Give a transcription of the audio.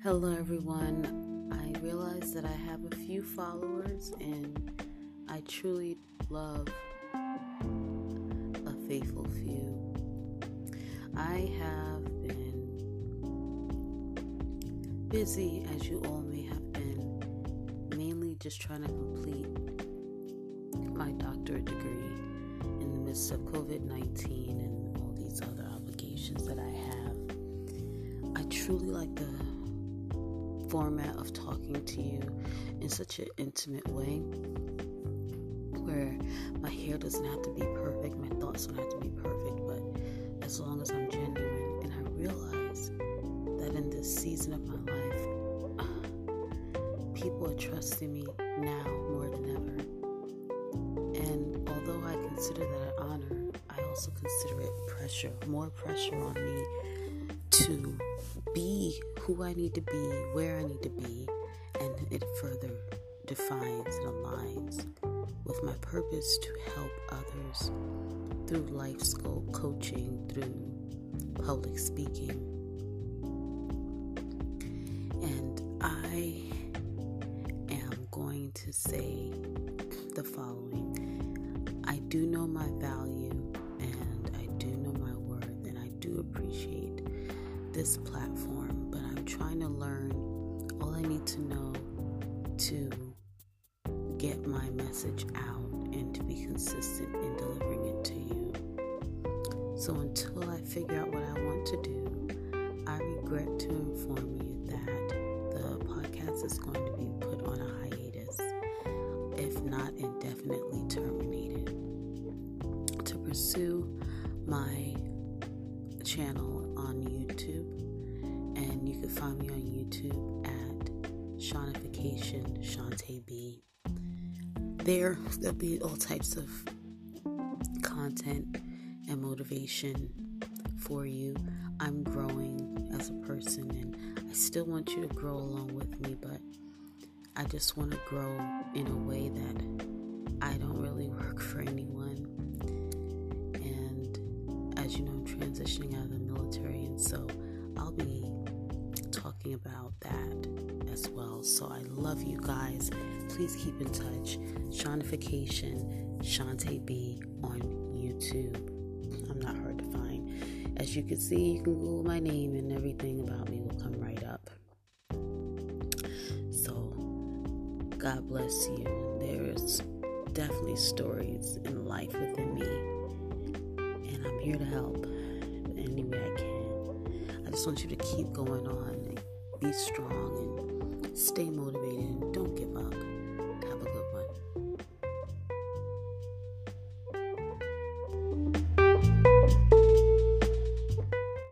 Hello everyone. I realize that I have a few followers and I truly love a faithful few. I have been busy, as you all may have been, mainly just trying to complete my doctorate degree in the midst of COVID-19 and all these other obligations that I have. I truly like the format of talking to you in such an intimate way where my hair doesn't have to be perfect, my thoughts don't have to be perfect, but as long as I'm genuine. And I realize that in this season of my life, people are trusting me now more than ever. And although I consider that an honor, I also consider it pressure, more pressure on me to be who I need to be, where I need to be, and it further defines and aligns with my purpose to help others through life coaching, through public speaking. And I am going to say the following. I do know my value and I do know my worth, and I do appreciate this platform, but I'm trying to learn all I need to know to get my message out and to be consistent in delivering it to you. So until I figure out what I want to do, I regret to inform you that the podcast is going to be put on a hiatus, if not indefinitely terminated, to pursue my channel on YouTube. And you can find me on YouTube at Shawnification, Shantae B. There'll be all types of content and motivation for you. I'm growing as a person and I still want you to grow along with me, but I just want to grow in a way that I don't really work for anyone. And as you know, I'm transitioning out of the military, and so I'll be talking about that as well. So I love you guys. Please keep in touch. Shawnification, Shantae B on YouTube. I'm not hard to find. As you can see, you can Google my name and everything about me will come right up. So God bless you. There's definitely stories in life within me, and I'm here to help any way I can. I just want you to keep going on and be strong and stay motivated and